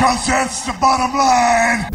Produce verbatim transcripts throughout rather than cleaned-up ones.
Because that's the bottom line.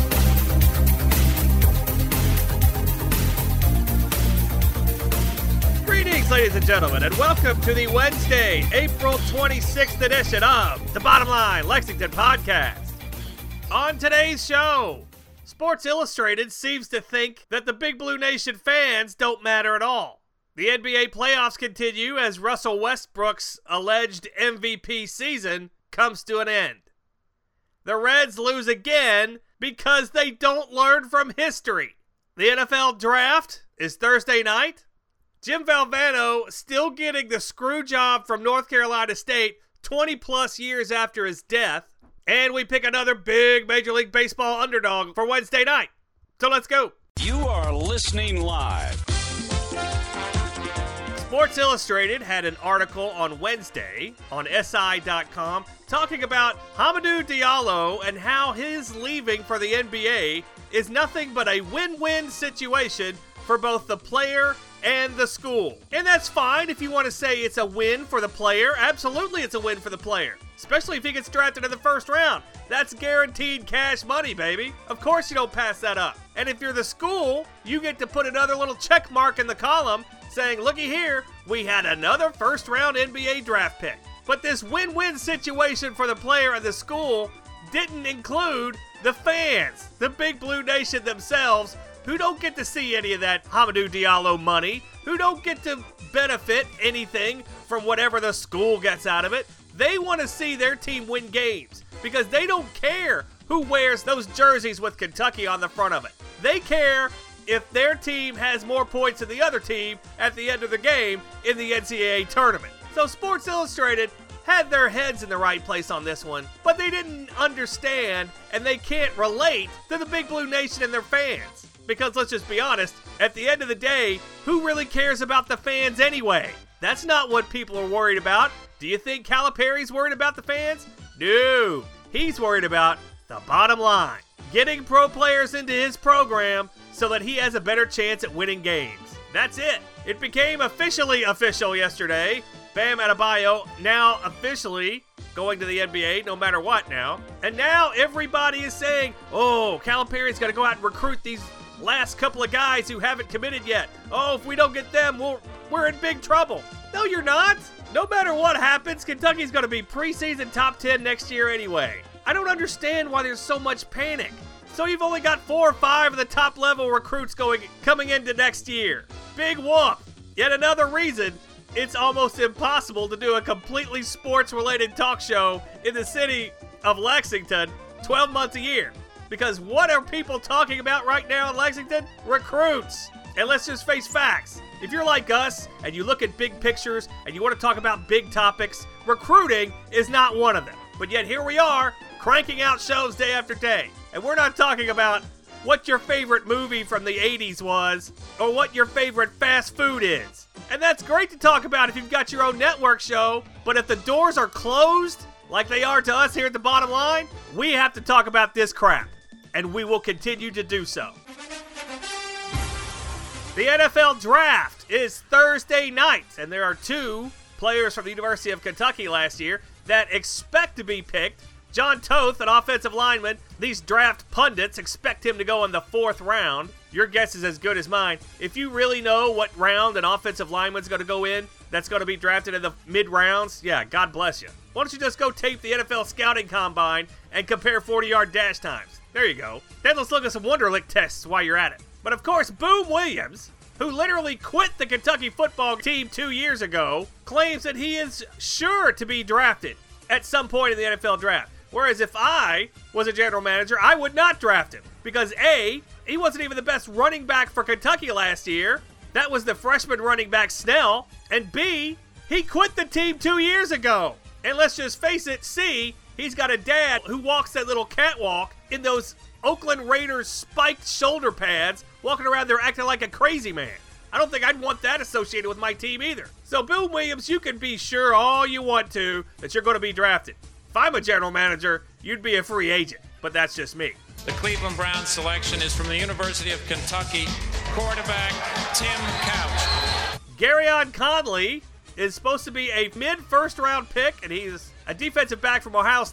Greetings, ladies and gentlemen, and welcome to the Wednesday, April twenty-sixth edition of the Bottom Line Lexington podcast. On today's show, Sports Illustrated seems to think that the Big Blue Nation fans don't matter at all. The N B A playoffs continue as Russell Westbrook's alleged M V P season comes to an end. The Reds lose again because they don't learn from history. The N F L draft is Thursday night. Jim Valvano still getting the screw job from North Carolina State twenty plus years after his death. And we pick another big Major League Baseball underdog for Wednesday night. So let's go. You are listening live. Sports Illustrated had an article on Wednesday on S I dot com talking about Hamidou Diallo and how his leaving for the N B A is nothing but a win-win situation for both the player and the school. And that's fine if you want to say it's a win for the player. Absolutely it's a win for the player, especially if he gets drafted in the first round. That's guaranteed cash money, baby. Of course you don't pass that up. And if you're the school, you get to put another little check mark in the column saying, looky here, we had another first round N B A draft pick. But this win-win situation for the player and the school didn't include the fans, the Big Blue Nation themselves, who don't get to see any of that Hamidou Diallo money, who don't get to benefit anything from whatever the school gets out of it. They want to see their team win games because they don't care who wears those jerseys with Kentucky on the front of it. They care if their team has more points than the other team at the end of the game in the N C double A tournament. So Sports Illustrated had their heads in the right place on this one, but they didn't understand and they can't relate to the Big Blue Nation and their fans. Because let's just be honest, at the end of the day, who really cares about the fans anyway? That's not what people are worried about. Do you think Calipari's worried about the fans? No, he's worried about the bottom line. Getting pro players into his program so that he has a better chance at winning games. That's it. It became officially official yesterday. Bam Adebayo now officially going to the N B A no matter what now. And now everybody is saying, oh, Calipari's got to go out and recruit these last couple of guys who haven't committed yet. Oh, if we don't get them, we'll, we're in big trouble. No, you're not. No matter what happens, Kentucky's going to be preseason top ten next year anyway. I don't understand why there's so much panic. So you've only got four or five of the top level recruits going coming into next year. Big whoop. Yet another reason it's almost impossible to do a completely sports-related talk show in the city of Lexington twelve months a year. Because what are people talking about right now in Lexington? Recruits. And let's just face facts. If you're like us and you look at big pictures and you want to talk about big topics, recruiting is not one of them. But yet here we are, cranking out shows day after day. And we're not talking about what your favorite movie from the eighties was or what your favorite fast food is. And that's great to talk about if you've got your own network show, but if the doors are closed, like they are to us here at the Bottom Line, we have to talk about this crap. And we will continue to do so. The N F L Draft is Thursday night, and there are two players from the University of Kentucky last year that expect to be picked. John Toth, an offensive lineman, these draft pundits expect him to go in the fourth round. Your guess is as good as mine. If you really know what round an offensive lineman's going to go in that's going to be drafted in the mid-rounds, yeah, God bless you. Why don't you just go tape the N F L scouting combine and compare forty-yard dash times? There you go. Then let's look at some Wonderlic tests while you're at it. But of course, Boom Williams, who literally quit the Kentucky football team two years ago, claims that he is sure to be drafted at some point in the N F L draft. Whereas if I was a general manager, I would not draft him. Because A, he wasn't even the best running back for Kentucky last year. That was the freshman running back Snell. And B, he quit the team two years ago. And let's just face it, C, he's got a dad who walks that little catwalk in those Oakland Raiders spiked shoulder pads, walking around there acting like a crazy man. I don't think I'd want that associated with my team either. So Boom Williams, you can be sure all you want to that you're going to be drafted. If I'm a general manager, you'd be a free agent, but that's just me. The Cleveland Browns selection is from the University of Kentucky, quarterback Tim Couch. Garyon Conley is supposed to be a mid-first round pick, and he's a defensive back from Ohio State,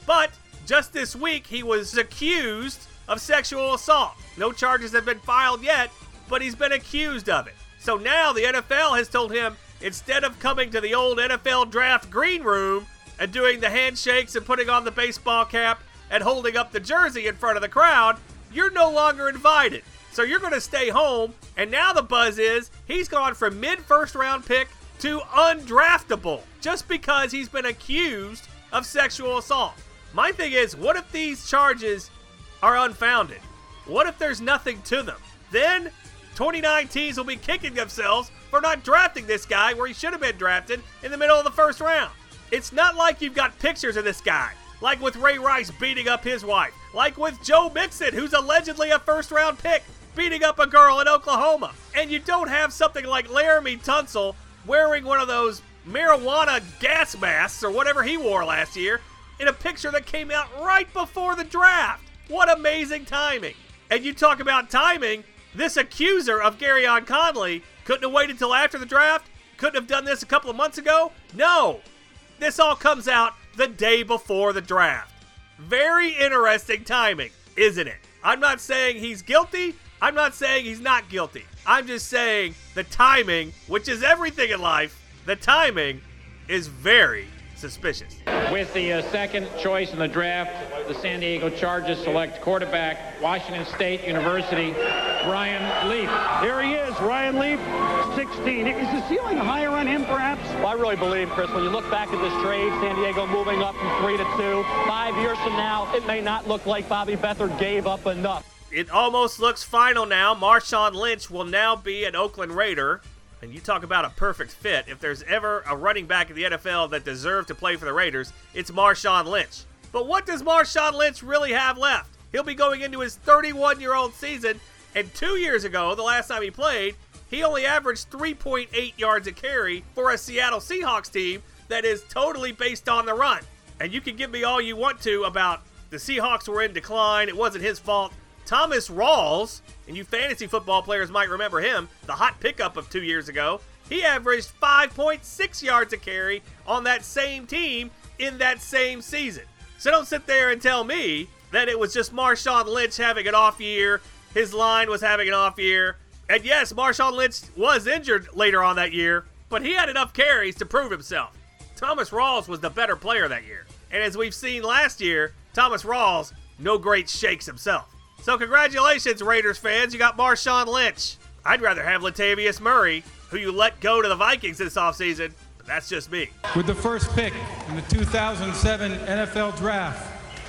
But just this week, he was accused of sexual assault. No charges have been filed yet, but he's been accused of it. So now the N F L has told him, instead of coming to the old N F L draft green room and doing the handshakes and putting on the baseball cap and holding up the jersey in front of the crowd, you're no longer invited. So you're going to stay home, and now the buzz is he's gone from mid-first round pick to undraftable just because he's been accused of sexual assault. My thing is, what if these charges are unfounded? What if there's nothing to them? Then twenty-nine teams will be kicking themselves for not drafting this guy where he should have been drafted in the middle of the first round. It's not like you've got pictures of this guy, like with Ray Rice beating up his wife, like with Joe Mixon, who's allegedly a first-round pick, beating up a girl in Oklahoma. And you don't have something like Laramie Tunsil wearing one of those marijuana gas masks or whatever he wore last year in a picture that came out right before the draft. What amazing timing. And you talk about timing, this accuser of Garyon Conley couldn't have waited until after the draft? Couldn't have done this a couple of months ago? No. This all comes out the day before the draft. Very interesting timing, isn't it? I'm not saying he's guilty. I'm not saying he's not guilty. I'm just saying the timing, which is everything in life, the timing is very suspicious. With the uh, second choice in the draft, the San Diego Chargers select quarterback, Washington State University, Ryan Leaf. Here he is, Ryan Leaf, sixteen. Is the ceiling higher on him, perhaps? Well, I really believe, Chris, when you look back at this trade, San Diego moving up from three to two, five years from now, it may not look like Bobby Beathard gave up enough. It almost looks final now. Marshawn Lynch will now be an Oakland Raider. And you talk about a perfect fit. If there's ever a running back in the N F L that deserved to play for the Raiders, it's Marshawn Lynch. But what does Marshawn Lynch really have left? He'll be going into his thirty-one-year-old season, and two years ago, the last time he played, he only averaged three point eight yards a carry for a Seattle Seahawks team that is totally based on the run. And you can give me all you want to about the Seahawks were in decline, it wasn't his fault. Thomas Rawls, and you fantasy football players might remember him, the hot pickup of two years ago, he averaged five point six yards a carry on that same team in that same season. So don't sit there and tell me that it was just Marshawn Lynch having an off year, his line was having an off year. And yes, Marshawn Lynch was injured later on that year, but he had enough carries to prove himself. Thomas Rawls was the better player that year. And as we've seen last year, Thomas Rawls, no great shakes himself. So congratulations, Raiders fans. You got Marshawn Lynch. I'd rather have Latavius Murray, who you let go to the Vikings this offseason, but that's just me. With the first pick in the two thousand seven N F L Draft,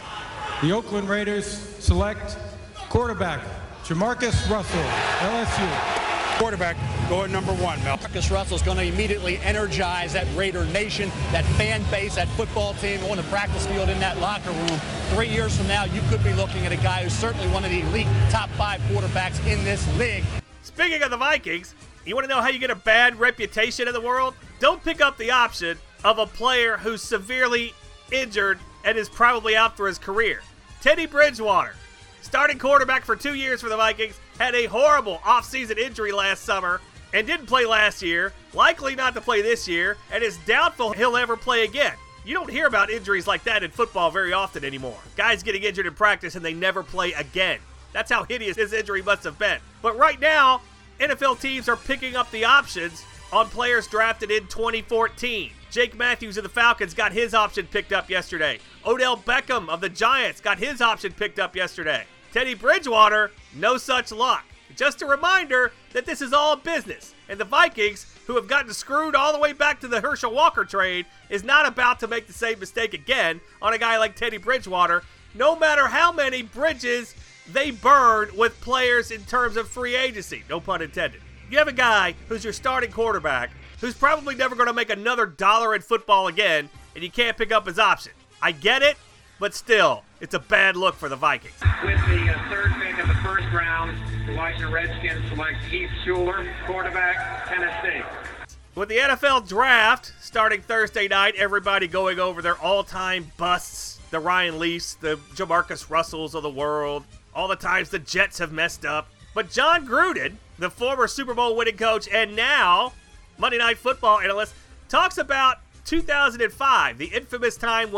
the Oakland Raiders select quarterback Jamarcus Russell, L S U. Quarterback going number one, Mel. Marcus Russell's going to immediately energize that Raider Nation, that fan base, that football team on the practice field, in that locker room. Three years from now, you could be looking at a guy who's certainly one of the elite top five quarterbacks in this league. Speaking of the Vikings, you want to know how you get a bad reputation in the world? Don't pick up the option of a player who's severely injured and is probably out for his career. Teddy Bridgewater, starting quarterback for two years for the Vikings, had a horrible offseason injury last summer and didn't play last year, likely not to play this year, and is doubtful he'll ever play again. You don't hear about injuries like that in football very often anymore. Guys getting injured in practice and they never play again. That's how hideous his injury must have been. But right now, N F L teams are picking up the options on players drafted in twenty fourteen. Jake Matthews of the Falcons got his option picked up yesterday. Odell Beckham of the Giants got his option picked up yesterday. Teddy Bridgewater, no such luck. Just a reminder that this is all business, and the Vikings, who have gotten screwed all the way back to the Herschel Walker trade, is not about to make the same mistake again on a guy like Teddy Bridgewater, no matter how many bridges they burn with players in terms of free agency, no pun intended. You have a guy who's your starting quarterback, who's probably never going to make another dollar in football again, and you can't pick up his option. I get it, but still, it's a bad look for the Vikings. With the uh, third pick of the first round, the Washington Redskins select Heath Shuler, quarterback, Tennessee. With the N F L Draft starting Thursday night, everybody going over their all-time busts, the Ryan Leafs, the Jamarcus Russells of the world, all the times the Jets have messed up. But John Gruden, the former Super Bowl winning coach and now Monday Night Football analyst, talks about two thousand five, the infamous time when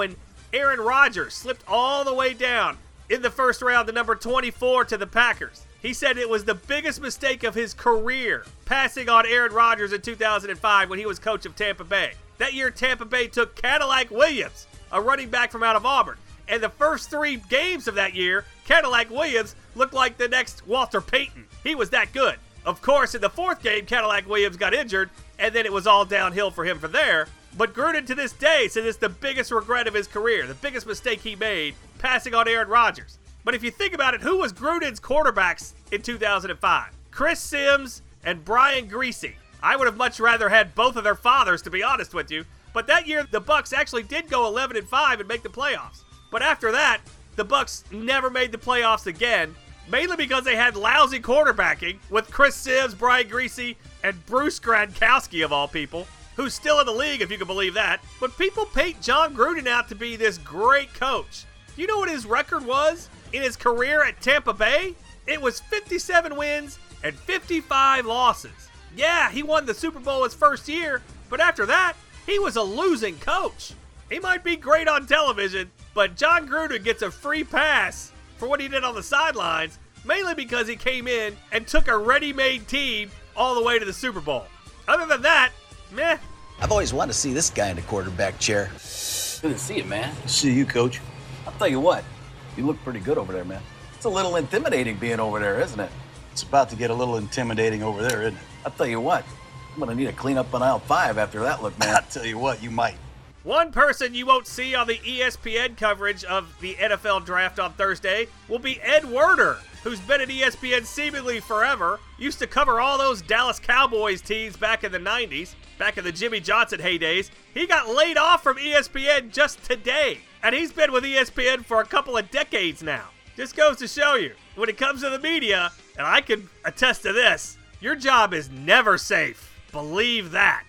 Aaron Rodgers slipped all the way down in the first round to number twenty-four to the Packers. He said it was the biggest mistake of his career, passing on Aaron Rodgers in two thousand five when he was coach of Tampa Bay. That year, Tampa Bay took Cadillac Williams, a running back from out of Auburn. And the first three games of that year, Cadillac Williams looked like the next Walter Payton. He was that good. Of course, in the fourth game, Cadillac Williams got injured, and then it was all downhill for him from there. But Gruden to this day says it's the biggest regret of his career, the biggest mistake he made, passing on Aaron Rodgers. But if you think about it, who was Gruden's quarterbacks in two thousand five? Chris Sims and Brian Griese. I would have much rather had both of their fathers, to be honest with you. But that year, the Bucs actually did go eleven and five and make the playoffs. But after that, the Bucs never made the playoffs again, mainly because they had lousy quarterbacking with Chris Sims, Brian Griese, and Bruce Gronkowski, of all people, who's still in the league, if you can believe that. But people paint John Gruden out to be this great coach. Do you know what his record was in his career at Tampa Bay? It was fifty-seven wins and fifty-five losses. Yeah, he won the Super Bowl his first year, but after that, he was a losing coach. He might be great on television, but John Gruden gets a free pass for what he did on the sidelines, mainly because he came in and took a ready-made team all the way to the Super Bowl. Other than that, meh. I've always wanted to see this guy in the quarterback chair. Good to see you, man. See you, Coach. I'll tell you what, you look pretty good over there, man. It's a little intimidating being over there, isn't it? It's about to get a little intimidating over there, isn't it? I'll tell you what, I'm going to need to clean up on aisle five after that look, man. I'll tell you what, you might. One person you won't see on the E S P N coverage of the N F L draft on Thursday will be Ed Werder, who's been at E S P N seemingly forever. Used to cover all those Dallas Cowboys teams back in the nineties, back in the Jimmy Johnson heydays. He got laid off from E S P N just today, and he's been with E S P N for a couple of decades now. Just goes to show you, when it comes to the media, and I can attest to this, your job is never safe. Believe that.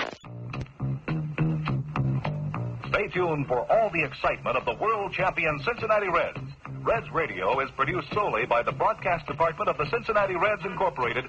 Stay tuned for all the excitement of the world champion Cincinnati Reds. Reds Radio is produced solely by the broadcast department of the Cincinnati Reds Incorporated.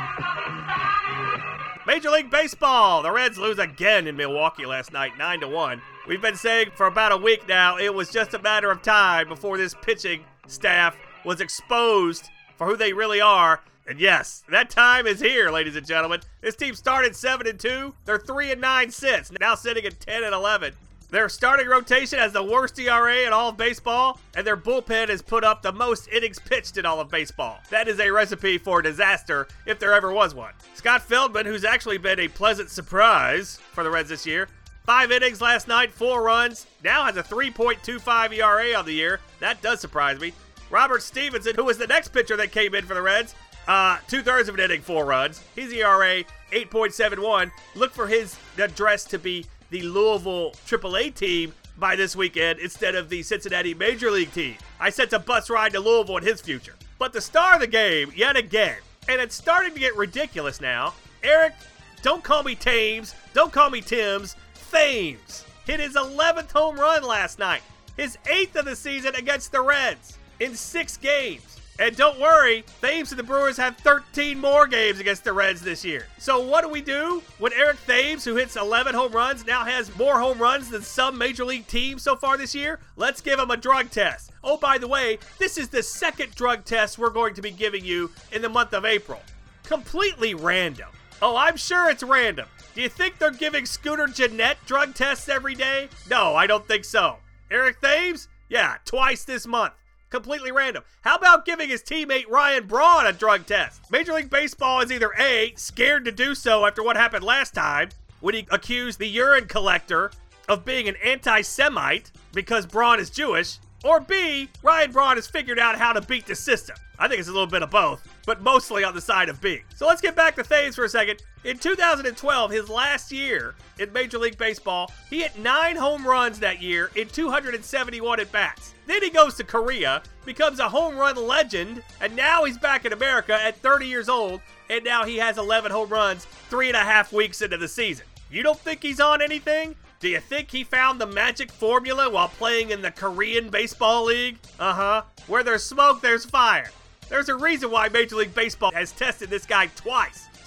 Major League Baseball. The Reds lose again in Milwaukee last night, nine to one. We've been saying for about a week now it was just a matter of time before this pitching staff was exposed for who they really are. And yes, that time is here, ladies and gentlemen. This team started seven and two. They're three and nine since, now sitting at ten and eleven. Their starting rotation has the worst E R A in all of baseball, and their bullpen has put up the most innings pitched in all of baseball. That is a recipe for disaster, if there ever was one. Scott Feldman, who's actually been a pleasant surprise for the Reds this year, five innings last night, four runs, now has a three point two five E R A on the year. That does surprise me. Robert Stevenson, who was the next pitcher that came in for the Reds, uh, two-thirds of an inning, four runs. His E R A, eight point seven one. Look for his address to be the Louisville triple A team by this weekend instead of the Cincinnati Major League team. I sense a bus ride to Louisville in his future. But the star of the game, yet again, and it's starting to get ridiculous now, Eric, don't call me Thames, don't call me Timms, Thames hit his eleventh home run last night, his eighth of the season against the Reds in six games. And don't worry, Thames and the Brewers have thirteen more games against the Reds this year. So what do we do when Eric Thames, who hits eleven home runs, now has more home runs than some Major League teams so far this year? Let's give him a drug test. Oh, by the way, this is the second drug test we're going to be giving you in the month of April. Completely random. Oh, I'm sure it's random. Do you think they're giving Scooter Gennett drug tests every day? No, I don't think so. Eric Thames? Yeah, twice this month. Completely random. How about giving his teammate Ryan Braun a drug test? Major League Baseball is either A, scared to do so after what happened last time when he accused the urine collector of being an anti-Semite because Braun is Jewish, or B, Ryan Braun has figured out how to beat the system. I think it's a little bit of both, but mostly on the side of B. So let's get back to Thames for a second. In two thousand twelve, his last year in Major League Baseball, he hit nine home runs that year in two hundred seventy-one at-bats. Then he goes to Korea, becomes a home run legend, and now he's back in America at thirty years old, and now he has eleven home runs three and a half weeks into the season. You don't think he's on anything? Do you think he found the magic formula while playing in the Korean Baseball League? Uh-huh. Where there's smoke, there's fire. There's a reason why Major League Baseball has tested this guy twice.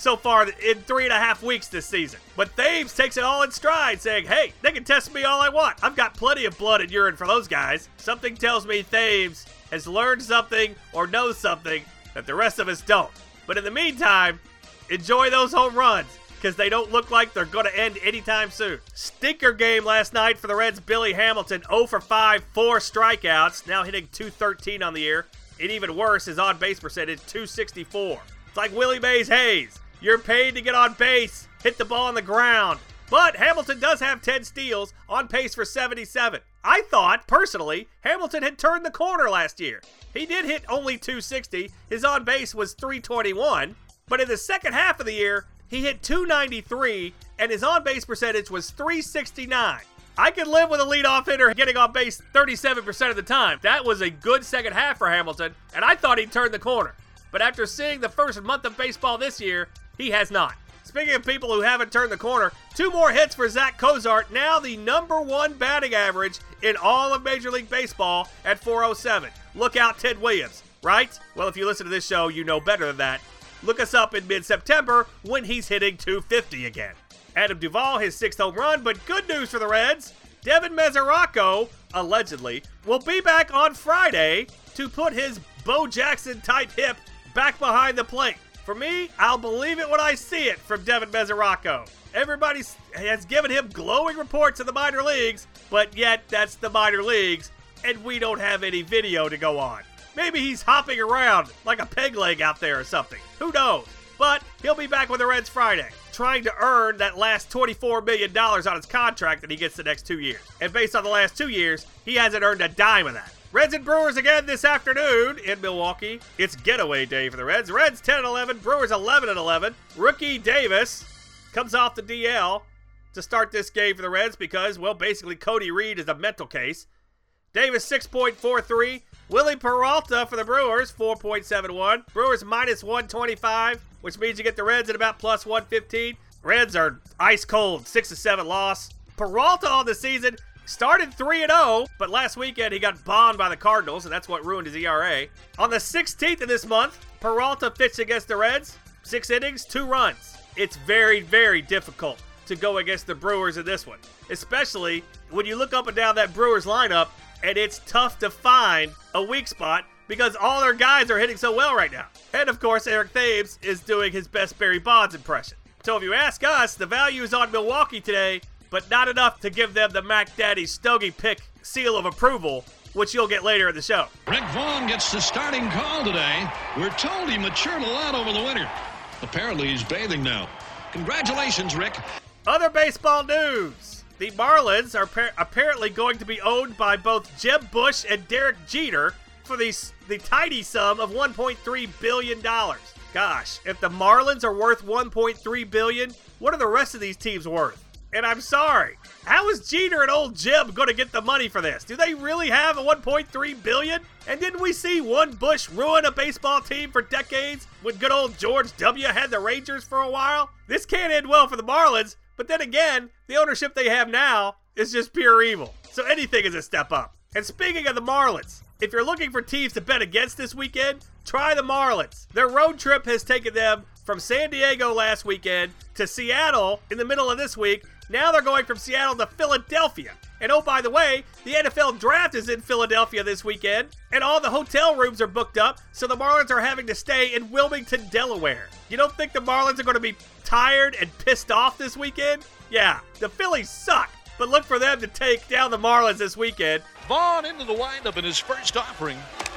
so far in three and a half weeks this season. But Thames takes it all in stride, saying, hey, they can test me all I want. I've got plenty of blood and urine for those guys. Something tells me Thames has learned something or knows something that the rest of us don't. But in the meantime, enjoy those home runs, because they don't look like they're going to end anytime soon. Stinker game last night for the Reds. Billy Hamilton, oh for five, four strikeouts, now hitting two thirteen on the year. And even worse, his on-base percentage, two sixty-four. It's like Willie Mays Hayes. You're paid to get on base, hit the ball on the ground. But Hamilton does have ten steals, on pace for seventy-seven. I thought, personally, Hamilton had turned the corner last year. He did hit only two sixty. His on-base was three twenty-one. But in the second half of the year, he hit two ninety-three, and his on-base percentage was three sixty-nine. I could live with a leadoff hitter getting on base thirty-seven percent of the time. That was a good second half for Hamilton, and I thought he'd turn the corner. But after seeing the first month of baseball this year, he has not. Speaking of people who haven't turned the corner, two more hits for Zach Cozart, now the number one batting average in all of Major League Baseball at four oh seven. Look out, Ted Williams, right? Well, if you listen to this show, you know better than that. Look us up in mid-September when he's hitting two fifty again. Adam Duvall, his sixth home run, but good news for the Reds. Devin Mesoraco, allegedly, will be back on Friday to put his Bo Jackson-type hip back behind the plate. For me, I'll believe it when I see it from Devin Mesoraco. Everybody has given him glowing reports in the minor leagues, but yet that's the minor leagues, and we don't have any video to go on. Maybe he's hopping around like a peg leg out there or something. Who knows? But he'll be back with the Reds Friday, trying to earn that last twenty-four million dollars on his contract that he gets the next two years. And based on the last two years, he hasn't earned a dime of that. Reds and Brewers again this afternoon in Milwaukee. It's getaway day for the Reds. Reds ten and eleven, Brewers eleven and eleven. Rookie Davis comes off the D L to start this game for the Reds because, well, basically Cody Reed is a mental case. Davis six point four three. Willie Peralta for the Brewers, four point seven one. Brewers minus one twenty-five, which means you get the Reds at about plus one fifteen. Reds are ice cold, six to seven loss. Peralta on the season started three and oh, but last weekend he got bombed by the Cardinals, and that's what ruined his E R A. On the sixteenth of this month, Peralta pitched against the Reds. Six innings, two runs. It's very, very difficult to go against the Brewers in this one, especially when you look up and down that Brewers lineup, and it's tough to find a weak spot because all their guys are hitting so well right now. And, of course, Eric Thames is doing his best Barry Bonds impression. So if you ask us, the value is on Milwaukee today, but not enough to give them the Mac Daddy Stogie pick seal of approval, which you'll get later in the show. Rick Vaughn gets the starting call today. We're told he matured a lot over the winter. Apparently he's bathing now. Congratulations, Rick. Other baseball news. The Marlins are par- apparently going to be owned by both Jeb Bush and Derek Jeter for the, the tiny sum of one point three billion dollars. Gosh, if the Marlins are worth one point three billion dollars, what are the rest of these teams worth? And I'm sorry, how is Jeter and old Jeb going to get the money for this? Do they really have a one point three billion dollars? And didn't we see one Bush ruin a baseball team for decades when good old George W. had the Rangers for a while? This can't end well for the Marlins. But then again, the ownership they have now is just pure evil. So anything is a step up. And speaking of the Marlins, if you're looking for teams to bet against this weekend, try the Marlins. Their road trip has taken them from San Diego last weekend to Seattle in the middle of this week. Now they're going from Seattle to Philadelphia. And oh, by the way, the N F L draft is in Philadelphia this weekend, and all the hotel rooms are booked up, so the Marlins are having to stay in Wilmington, Delaware. You don't think the Marlins are going to be tired and pissed off this weekend? Yeah, the Phillies suck, but look for them to take down the Marlins this weekend. Vaughn into the windup in his first offering.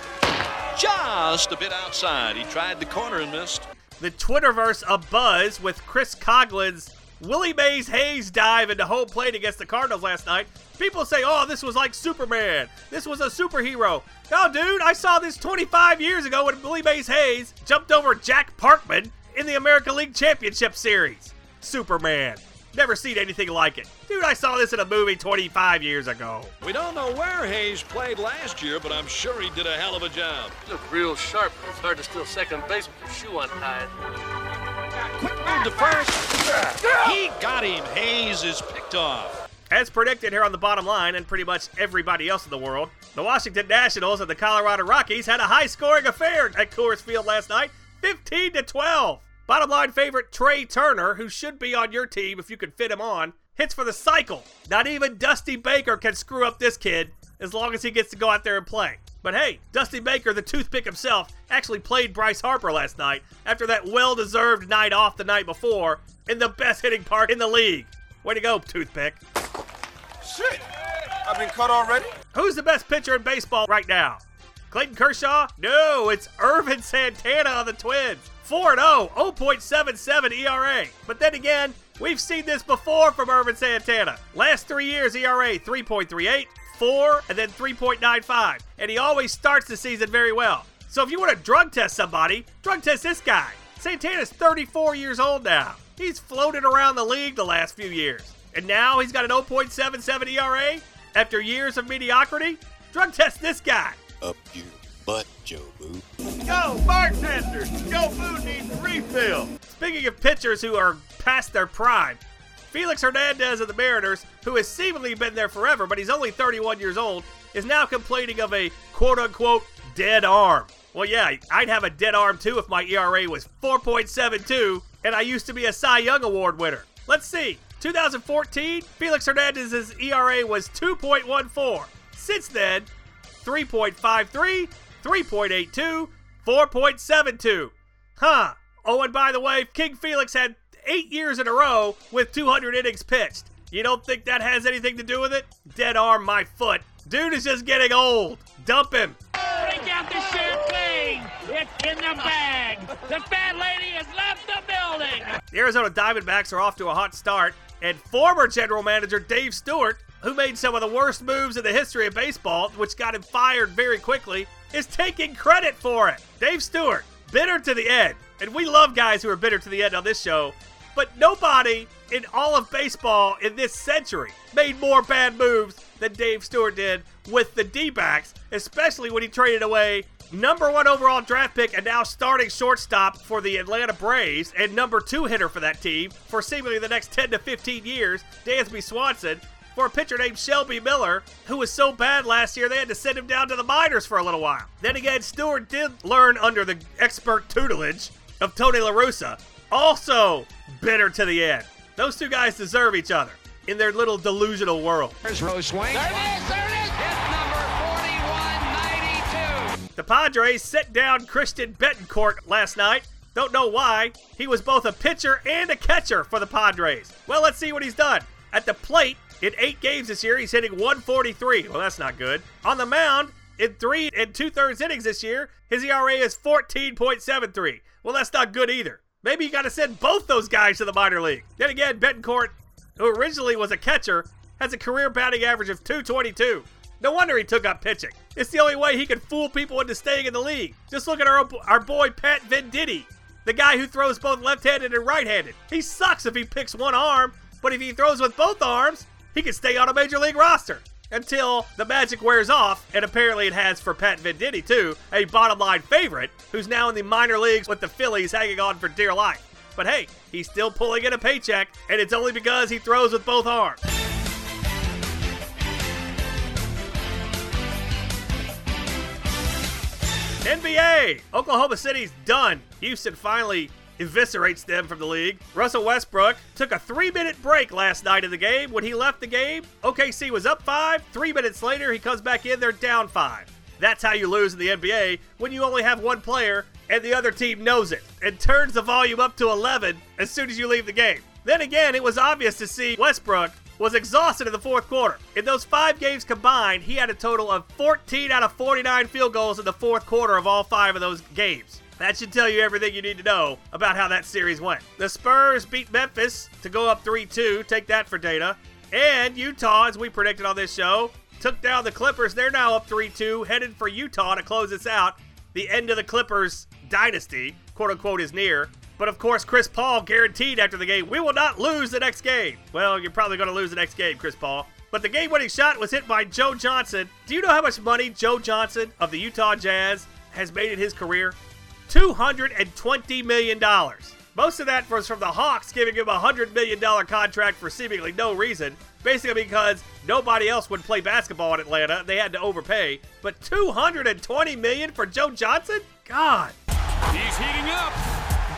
Just a bit outside. He tried the corner and missed. The Twitterverse abuzz with Chris Coughlin's Willie Mays Hayes dive into home plate against the Cardinals last night. People say, oh, this was like Superman. This was a superhero. No, dude, I saw this twenty-five years ago when Willie Mays Hayes jumped over Jack Parkman in the American League Championship Series. Superman. Never seen anything like it. Dude, I saw this in a movie twenty-five years ago. We don't know where Hayes played last year, but I'm sure he did a hell of a job. You look real sharp. It's hard to steal second base with your shoe untied. Quick move to first. He got him. Hayes is picked off. As predicted here on the bottom line, and pretty much everybody else in the world, the Washington Nationals and the Colorado Rockies had a high-scoring affair at Coors Field last night, fifteen to twelve. Bottom line favorite Trey Turner, who should be on your team if you can fit him on, hits for the cycle. Not even Dusty Baker can screw up this kid as long as he gets to go out there and play. But hey, Dusty Baker, the toothpick himself, actually played Bryce Harper last night after that well-deserved night off the night before in the best hitting part in the league. Way to go, toothpick. Shit, I've been cut already? Who's the best pitcher in baseball right now? Clayton Kershaw? No, it's Ervin Santana on the Twins. four and oh, oh point seven seven E R A. But then again, we've seen this before from Ervin Santana. Last three years, E R A three point three eight, four, and then three point nine five. And he always starts the season very well. So if you want to drug test somebody, drug test this guy. Santana's thirty-four years old now. He's floated around the league the last few years. And now he's got an oh point seven seven E R A after years of mediocrity? Drug test this guy. Up your butt, Joe Boo. Go, bartender! Joe Boo needs a refill. Speaking of pitchers who are past their prime, Felix Hernandez of the Mariners, who has seemingly been there forever, but he's only thirty-one years old, is now complaining of a quote-unquote dead arm. Well, yeah, I'd have a dead arm too if my E R A was four point seven two and I used to be a Cy Young Award winner. Let's see. two thousand fourteen, Felix Hernandez's E R A was two point one four. Since then, three point five three, three point eight two, four point seven two. Huh. Oh, and by the way, King Felix had eight years in a row with two hundred innings pitched. You don't think that has anything to do with it? Dead arm my foot. Dude is just getting old. Dump him. Break out the champagne. It's in the bag. The fat lady has left the building. The Arizona Diamondbacks are off to a hot start, and former general manager Dave Stewart, who made some of the worst moves in the history of baseball, which got him fired very quickly, is taking credit for it. Dave Stewart, bitter to the end. And we love guys who are bitter to the end on this show, but nobody in all of baseball in this century made more bad moves than Dave Stewart did with the D-backs, especially when he traded away number one overall draft pick and now starting shortstop for the Atlanta Braves and number two hitter for that team for seemingly the next ten to fifteen years, Dansby Swanson, for a pitcher named Shelby Miller, who was so bad last year they had to send him down to the minors for a little while. Then again, Stewart did learn under the expert tutelage of Tony La Russa, also bitter to the end. Those two guys deserve each other in their little delusional world. There's Rose Swing. There it is, there it is. Hit number forty-one ninety-two. The Padres set down Christian Betancourt last night. Don't know why. He was both a pitcher and a catcher for the Padres. Well, let's see what he's done. At the plate, in eight games this year, he's hitting one forty-three. Well, that's not good. On the mound, in three and two-thirds innings this year, his E R A is fourteen point seven three. Well, that's not good either. Maybe you got to send both those guys to the minor league. Then again, Betancourt, who originally was a catcher, has a career batting average of two twenty-two. No wonder he took up pitching. It's the only way he could fool people into staying in the league. Just look at our, our boy Pat Venditti, the guy who throws both left-handed and right-handed. He sucks if he picks one arm, but if he throws with both arms, he can stay on a major league roster until the magic wears off, and apparently it has for Pat Venditti too, a bottom line favorite who's now in the minor leagues with the Phillies hanging on for dear life. But hey, he's still pulling in a paycheck, and it's only because he throws with both arms. N B A! Oklahoma City's done. Houston finally eviscerates them from the league. Russell Westbrook took a three-minute break last night in the game. When he left the game, O K C was up five. Three minutes later, he comes back in, they're down five. That's how you lose in the N B A when you only have one player and the other team knows it and turns the volume up to eleven as soon as you leave the game. Then again, it was obvious to see Westbrook was exhausted in the fourth quarter. In those five games combined, he had a total of fourteen out of forty-nine field goals in the fourth quarter of all five of those games. That should tell you everything you need to know about how that series went. The Spurs beat Memphis to go up three two. Take that for data. And Utah, as we predicted on this show, took down the Clippers. They're now up three two, headed for Utah to close this out. The end of the Clippers dynasty, quote-unquote, is near. But of course, Chris Paul guaranteed after the game, we will not lose the next game. Well, you're probably going to lose the next game, Chris Paul. But the game-winning shot was hit by Joe Johnson. Do you know how much money Joe Johnson of the Utah Jazz has made in his career? two hundred twenty million dollars. Most of that was from the Hawks giving him a one hundred million dollars contract for seemingly no reason. Basically because nobody else would play basketball in Atlanta. They had to overpay. But two hundred twenty million dollars for Joe Johnson? God. He's heating up.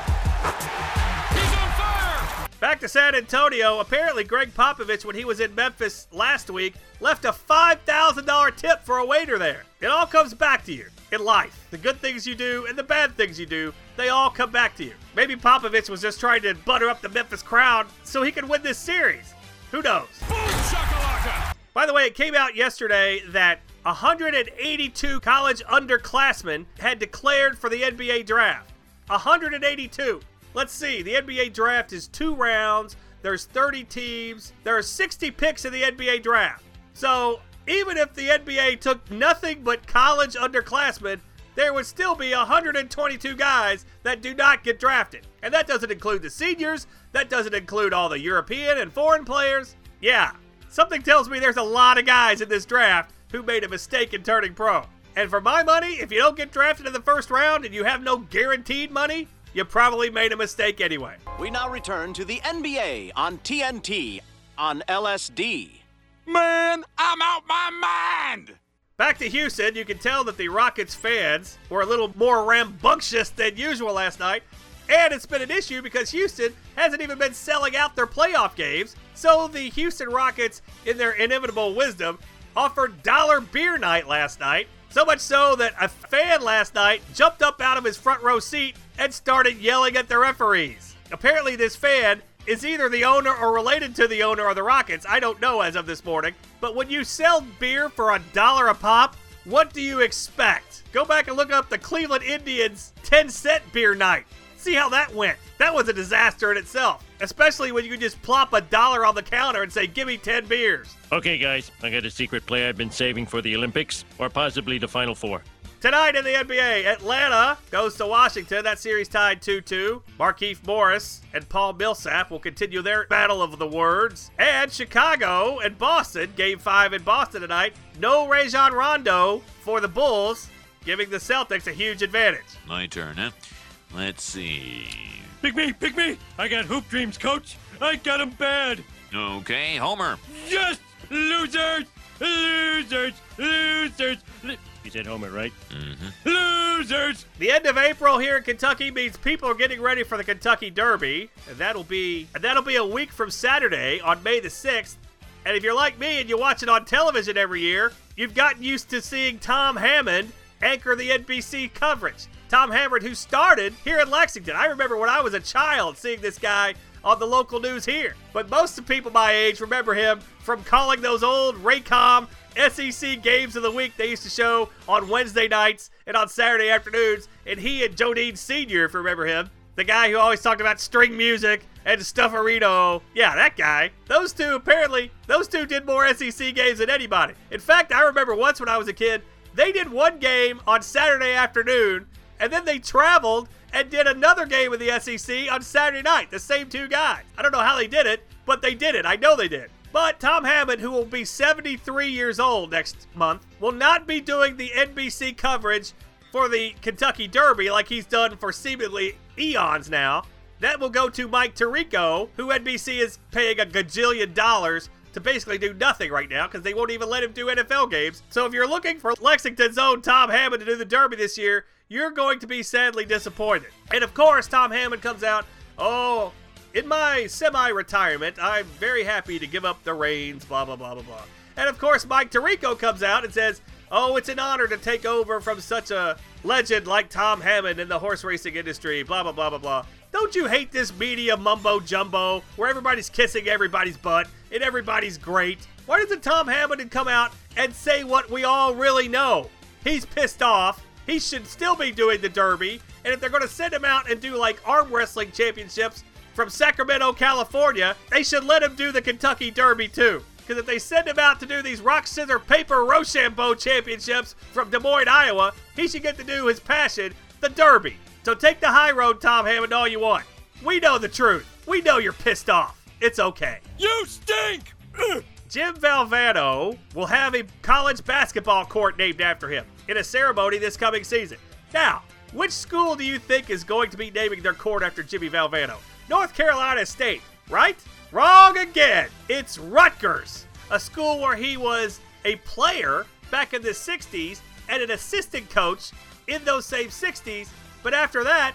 He's on fire! Back to San Antonio. Apparently, Greg Popovich, when he was in Memphis last week, left a five thousand dollars tip for a waiter there. It all comes back to you in life. The good things you do and the bad things you do, they all come back to you. Maybe Popovich was just trying to butter up the Memphis crowd so he could win this series. Who knows? Boom shakalaka! By the way, it came out yesterday that one hundred eighty-two college underclassmen had declared for the N B A draft. one hundred eighty-two. Let's see, the N B A draft is two rounds. There's thirty teams. There are sixty picks in the N B A draft. So even if the N B A took nothing but college underclassmen, there would still be one hundred twenty-two guys that do not get drafted. And that doesn't include the seniors. That doesn't include all the European and foreign players. Yeah, something tells me there's a lot of guys in this draft who made a mistake in turning pro. And for my money, if you don't get drafted in the first round and you have no guaranteed money, you probably made a mistake anyway. We now return to the N B A on T N T on L S D. Man, I'm out my mind! Back to Houston, you can tell that the Rockets fans were a little more rambunctious than usual last night. And it's been an issue because Houston hasn't even been selling out their playoff games. So the Houston Rockets, in their inimitable wisdom, offered dollar beer night last night. So much so that a fan last night jumped up out of his front row seat and started yelling at the referees. Apparently this fan is either the owner or related to the owner of the Rockets. I don't know as of this morning. But when you sell beer for a dollar a pop, what do you expect? Go back and look up the Cleveland Indians ten cent beer night. See how that went. That was a disaster in itself, especially when you can just plop a dollar on the counter and say, give me ten beers. Okay, guys, I got a secret play I've been saving for the Olympics, or possibly the Final Four. Tonight in the N B A, Atlanta goes to Washington. That series tied two two. Markieff Morris and Paul Millsap will continue their battle of the words. And Chicago and Boston, game five in Boston tonight. No Rajon Rondo for the Bulls, giving the Celtics a huge advantage. My turn, huh? Let's see. Pick me, pick me! I got hoop dreams, coach! I got them bad! Okay, Homer. Yes! Losers! Losers! Losers! L- you said Homer, right? Mm-hmm. Losers! The end of April here in Kentucky means people are getting ready for the Kentucky Derby. And that'll be and that'll be a week from Saturday on May the sixth. And if you're like me and you watch it on television every year, you've gotten used to seeing Tom Hammond anchor the N B C coverage. Tom Hammond, who started here in Lexington. I remember when I was a child seeing this guy on the local news here. But most of the people my age remember him from calling those old Raycom S E C games of the week they used to show on Wednesday nights and on Saturday afternoons. And he and Joe Dean Senior, if you remember him, the guy who always talked about string music and Stufferino. Yeah, that guy. Those two, apparently, those two did more S E C games than anybody. In fact, I remember once when I was a kid, they did one game on Saturday afternoon, and then they traveled and did another game with the S E C on Saturday night. The same two guys. I don't know how they did it, but they did it. I know they did. But Tom Hammond, who will be seventy-three years old next month, will not be doing the N B C coverage for the Kentucky Derby like he's done for seemingly eons now. That will go to Mike Tirico, who N B C is paying a gajillion dollars to basically do nothing right now because they won't even let him do N F L games. So if you're looking for Lexington's own Tom Hammond to do the Derby this year, you're going to be sadly disappointed. And of course, Tom Hammond comes out, oh, in my semi-retirement, I'm very happy to give up the reins, blah, blah, blah, blah, blah. And of course, Mike Tirico comes out and says, oh, it's an honor to take over from such a legend like Tom Hammond in the horse racing industry, blah, blah, blah, blah, blah. Don't you hate this media mumbo-jumbo where everybody's kissing everybody's butt and everybody's great? Why doesn't Tom Hammond come out and say what we all really know? He's pissed off. He should still be doing the Derby. And if they're going to send him out and do like arm wrestling championships from Sacramento, California, they should let him do the Kentucky Derby too. Because if they send him out to do these rock, scissor, paper, Rochambeau championships from Des Moines, Iowa, he should get to do his passion, the Derby. So take the high road, Tom Hammond, all you want. We know the truth. We know you're pissed off. It's okay. You stink! Ugh. Jim Valvano will have a college basketball court named after him in a ceremony this coming season. Now, which school do you think is going to be naming their court after Jimmy Valvano? North Carolina State, right? Wrong again. It's Rutgers, a school where he was a player back in the sixties and an assistant coach in those same sixties. But after that,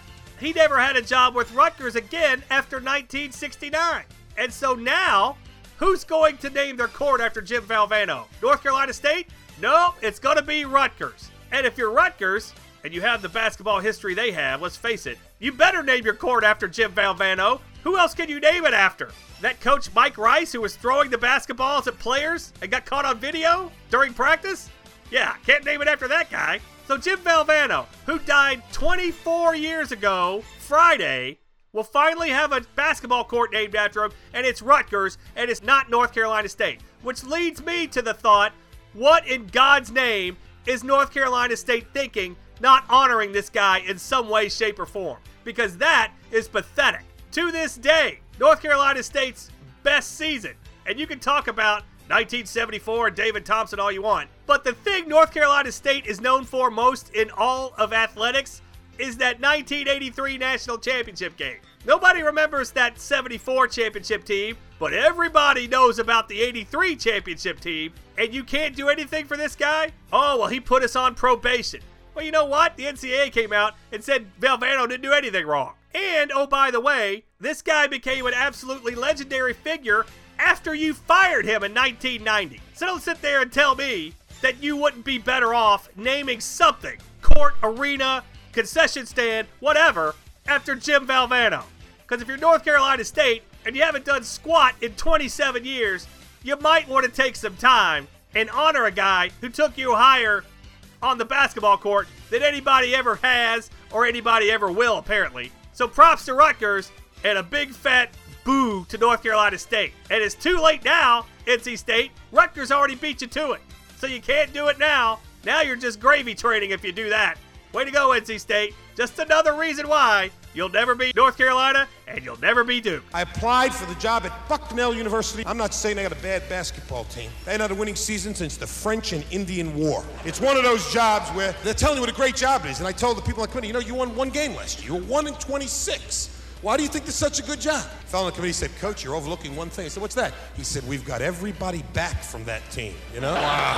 he never had a job with Rutgers again after nineteen sixty-nine. And so now, who's going to name their court after Jim Valvano? North Carolina State? No, it's going to be Rutgers. And if you're Rutgers, and you have the basketball history they have, let's face it, you better name your court after Jim Valvano. Who else can you name it after? That coach Mike Rice who was throwing the basketballs at players and got caught on video during practice? Yeah, can't name it after that guy. So Jim Valvano, who died twenty-four years ago, Friday, will finally have a basketball court named after him, and it's Rutgers, and it's not North Carolina State. Which leads me to the thought, what in God's name is North Carolina State thinking, not honoring this guy in some way, shape, or form? Because that is pathetic. To this day, North Carolina State's best season, and you can talk about nineteen seventy-four and David Thompson all you want, but the thing North Carolina State is known for most in all of athletics is that nineteen eighty-three national championship game. Nobody remembers that seventy-four championship team, but everybody knows about the eighty-three championship team, and you can't do anything for this guy? Oh, well, he put us on probation. Well, you know what? The N C double A came out and said Valvano didn't do anything wrong. And, oh, by the way, this guy became an absolutely legendary figure after you fired him in nineteen ninety. So don't sit there and tell me that you wouldn't be better off naming something, court, arena, concession stand, whatever, after Jim Valvano. Because if you're North Carolina State and you haven't done squat in twenty-seven years, you might want to take some time and honor a guy who took you higher on the basketball court than anybody ever has or anybody ever will, apparently. So props to Rutgers and a big fat boo to North Carolina State. And it's too late now, N C State. Rutgers already beat you to it. So you can't do it now. Now you're just gravy training if you do that. Way to go, N C State. Just another reason why you'll never be North Carolina and you'll never be Duke. I applied for the job at Bucknell University. I'm not saying they got a bad basketball team. They hadn't had a winning season since the French and Indian War. It's one of those jobs where they're telling you what a great job it is. And I told the people on the committee, you know, you won one game last year. You were one in twenty-six. Why do you think this is such a good job? The fellow on the committee said, Coach, you're overlooking one thing. I said, what's that? He said, we've got everybody back from that team, you know?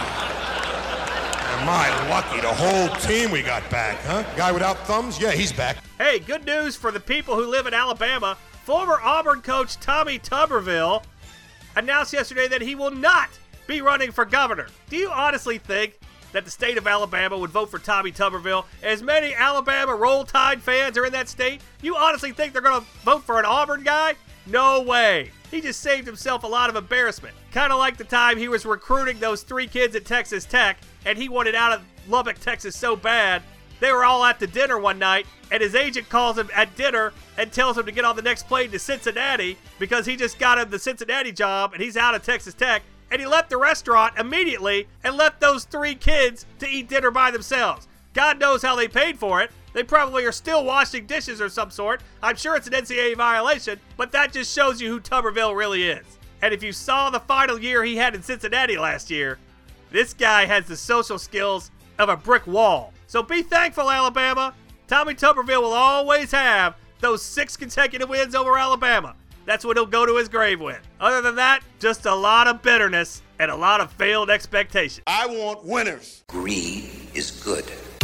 Wow. Am I lucky, the whole team we got back, huh? Guy without thumbs? Yeah, he's back. Hey, good news for the people who live in Alabama. Former Auburn coach Tommy Tuberville announced yesterday that he will not be running for governor. Do you honestly think that the state of Alabama would vote for Tommy Tuberville? As many Alabama Roll Tide fans are in that state, you honestly think they're going to vote for an Auburn guy? No way. He just saved himself a lot of embarrassment. Kind of like the time he was recruiting those three kids at Texas Tech, and he wanted out of Lubbock, Texas so bad, they were all at the dinner one night, and his agent calls him at dinner and tells him to get on the next plane to Cincinnati because he just got him the Cincinnati job, and he's out of Texas Tech. And he left the restaurant immediately and left those three kids to eat dinner by themselves. God knows how they paid for it. They probably are still washing dishes or some sort. I'm sure it's an N C double A violation, but that just shows you who Tuberville really is. And if you saw the final year he had in Cincinnati last year, this guy has the social skills of a brick wall. So be thankful, Alabama. Tommy Tuberville will always have those six consecutive wins over Alabama. That's what he'll go to his grave with. Other than that, just a lot of bitterness and a lot of failed expectations. I want winners. Greed is good.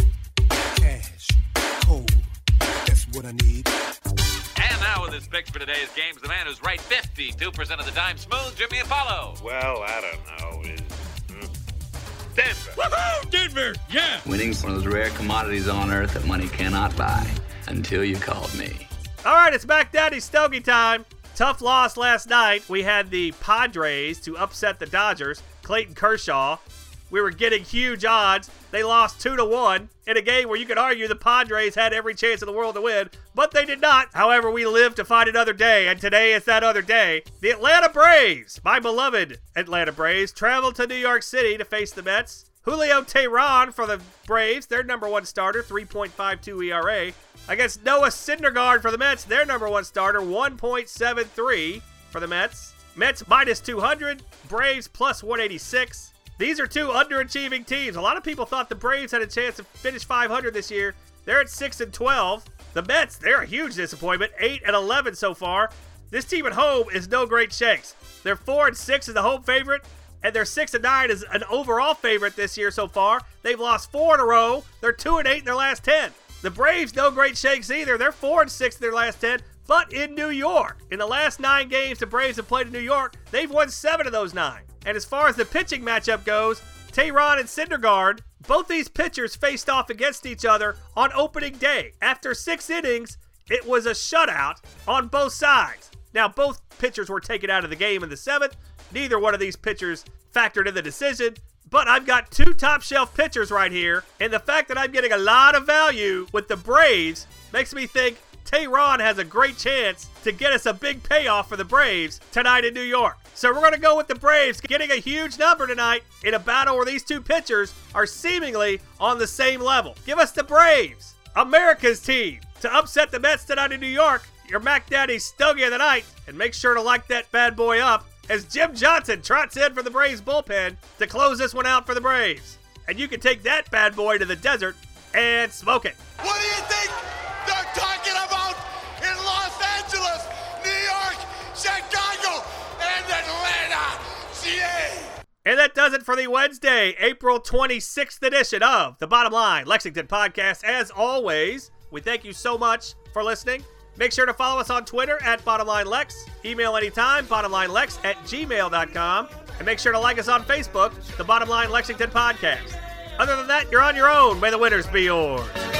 Cash, cold, that's what I need. And now with his picks for today's games, the man who's right fifty-two percent of the time, Smooth Jimmy Apollo. Well, I don't know. Is hmm? Denver. Woohoo! Denver, yeah. Winning's one of those rare commodities on earth that money cannot buy until you called me. All right, it's Mac Daddy Stogie time. Tough loss last night. We had the Padres to upset the Dodgers. Clayton Kershaw. We were getting huge odds. They lost two to one in a game where you could argue the Padres had every chance in the world to win, but they did not. However, we live to fight another day, and today is that other day. The Atlanta Braves, my beloved Atlanta Braves, traveled to New York City to face the Mets. Julio Teheran for the Braves, their number one starter, three point five two E R A. Against Noah Syndergaard for the Mets, their number one starter, one point seven three for the Mets. Mets minus two hundred, Braves plus one eighty-six. These are two underachieving teams. A lot of people thought the Braves had a chance to finish five hundred this year. They're at six and twelve. The Mets, they're a huge disappointment, eight and eleven so far. This team at home is no great shakes. They're four and six as the home favorite, and they're six and nine as an overall favorite this year so far. They've lost four in a row. They're two and eight in their last ten. The Braves, no great shakes either. They're four and six in their last ten, but in New York. In the last nine games the Braves have played in New York, they've won seven of those nine. And as far as the pitching matchup goes, Tehran and Syndergaard, both these pitchers faced off against each other on opening day. After six innings, it was a shutout on both sides. Now, both pitchers were taken out of the game in the seventh. Neither one of these pitchers factored in the decision. But I've got two top-shelf pitchers right here, and the fact that I'm getting a lot of value with the Braves makes me think Tehran has a great chance to get us a big payoff for the Braves tonight in New York. So we're going to go with the Braves getting a huge number tonight in a battle where these two pitchers are seemingly on the same level. Give us the Braves, America's team, to upset the Mets tonight in New York. Your Mac Daddy Stogie of the night, and make sure to like that bad boy up as Jim Johnson trots in for the Braves bullpen to close this one out for the Braves. And you can take that bad boy to the desert and smoke it. What do you think they're talking about in Los Angeles, New York, Chicago, and Atlanta, C A? And that does it for the Wednesday, April twenty-sixth edition of the Bottom Line Lexington podcast. As always, we thank you so much for listening. Make sure to follow us on Twitter at BottomLineLex. Email anytime, bottomlinelex at gmail dot com. And make sure to like us on Facebook, the Bottom Line Lexington podcast. Other than that, you're on your own. May the winners be yours.